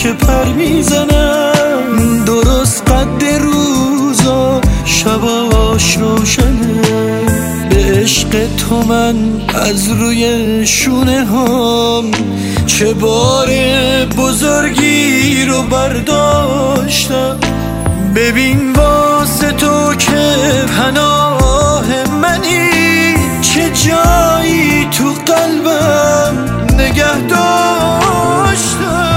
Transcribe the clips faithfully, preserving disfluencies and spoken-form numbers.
که پر میزنم، درست قد روزا شباش روشنه. به عشق تو من از روی شونه هم چه بار بزرگی رو برداشتم. ببین واسه تو که پناه منی، چه جایی تو قلبم نگه داشتم.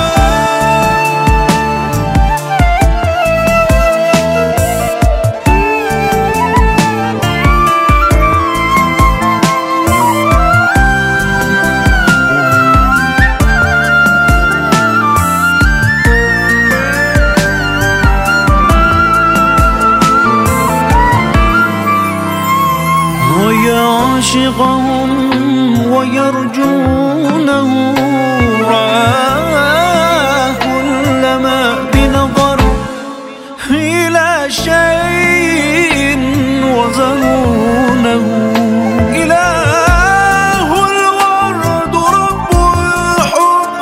عاشقهم ويرجونه رآه كلما بنظر إلى شيء وظنونه. إله الورد رب الحب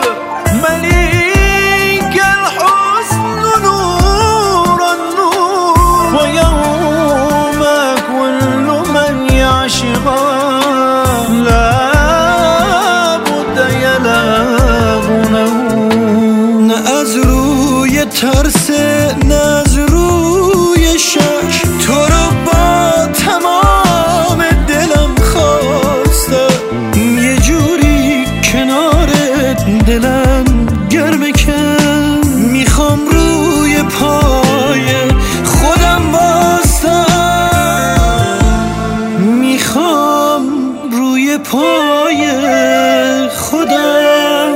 مليك الحسن نور النور. ويوم كل من يعشق لا بد يلاغونه. نه از روی ترس نه از روی شک، تو رو با تمام دلم خواستم. یه جوری کنارت دلم گرمه کن، میخوام روی پای خودم بستم، میخوام روی پای خودم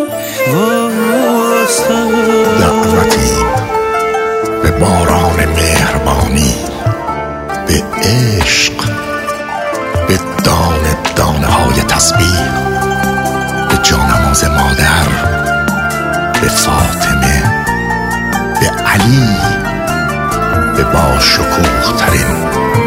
واسم. دعوتی به باران مهربانی، به عشق، به دانه دانه های تسبیح، به جانماز مادر، به فاطمه، به علی، به با شکوه ترین